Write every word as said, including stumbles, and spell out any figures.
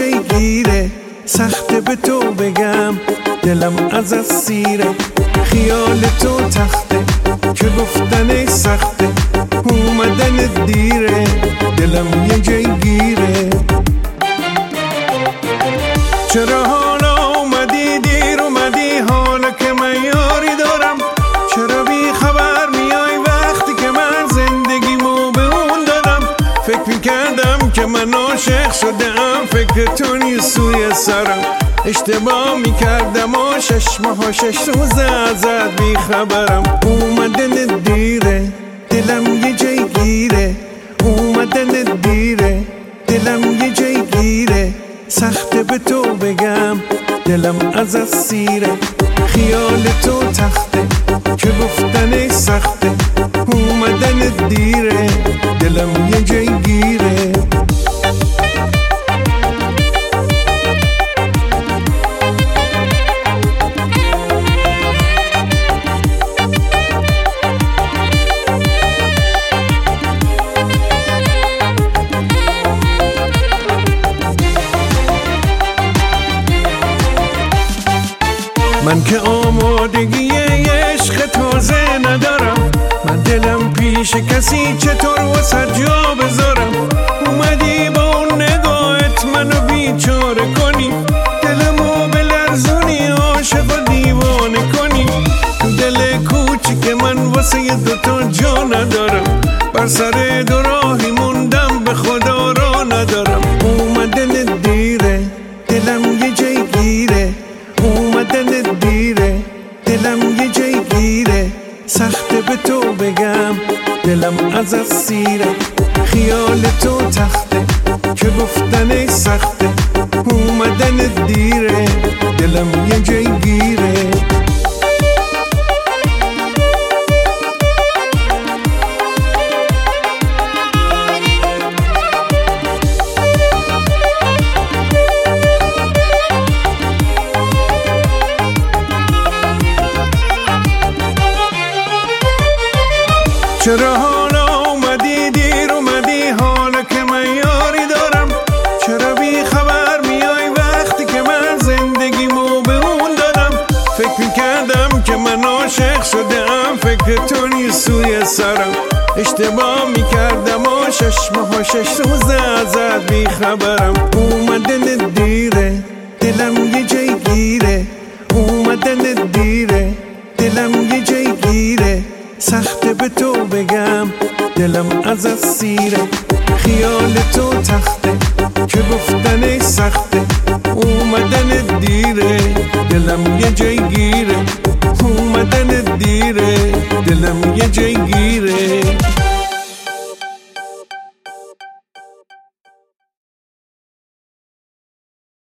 جای گیره، سخته به تو بگم دلم از از سیره. خیال تو تخته که گفتن سخته، اومدن دیره دلم یه جای گیره. چرا حالا اومدی دیر اومدی، حالا که من یاری دارم؟ چرا بی خبر میای وقتی که من زندگیمو به اون دادم؟ فکر میکردم که من عاشق شدم، فکر تو نیست سوی سرم. اشتباه میکردم و شش ماه و شش روز ازت بی خبرم. اومدن دیره دلم یه جای گیره، اومدن دیره دلم یه جای گیره. سخته به تو بگم دلم از از سیره. خیال تو تخته که گفتن سخته، اومدن دیره دلم یه جای گیره. من که آمادگی عشق تازه ندارم، من دلم پیش کسی چطور واسه جا بذارم؟ اومدی با اون نگاهت منو بیچاره کنی، دلمو بلرزونی عاشق و دیوانه کنی. تو دل کوچیک من واسه یه دوتا جا ندارم، بر سر دو راهی موندم به خدا را ندارم. اومدن دیره دلم یه جای گیره، اومدن دیره دلم یه جای گیره. سخته به تو بگم دلم از از سیره. خیال تو تخته که گفتن سخته، اومدن دیره دلم یه جای گیره. چرا حالا اومدی دیر اومدی، حالا که من یاری دارم؟ چرا بی خبر میای وقتی که من زندگیمو به اون دادم؟ فکر میکردم که من عاشق شدم، فکر تو نیست سوی سرم. اشتباه میکردم و شش ماه و شش روز ازت بی خبرم. اومدن دیره دلم یه جای گیره، اومدن دیره دلم یه جای گیره. سخته به تو بگم دلم از از سیره. خیال تو تخته که گفتن سخته، اومدن دیره دلم یه جای گیره، اومدن دیره دلم یه جای گیره.